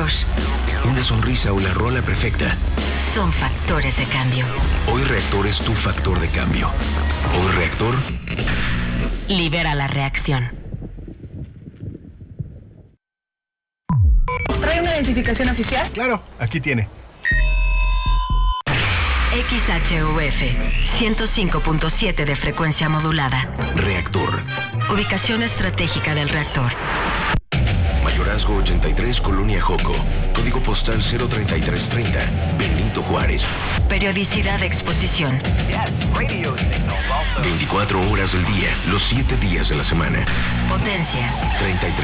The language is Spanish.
reactor. Una sonrisa o la rola perfecta. Son factores de cambio. Hoy Reactor es tu factor de cambio. Hoy Reactor libera la reacción. ¿Trae una identificación oficial? Claro, aquí tiene. XHUF 105.7 de frecuencia modulada. Reactor. Ubicación estratégica del reactor. Mayorazgo 83, Colonia Joco. Código postal 03330. Benito Juárez. Periodicidad de exposición. 24 horas del día, los 7 días de la semana. Potencia. 33.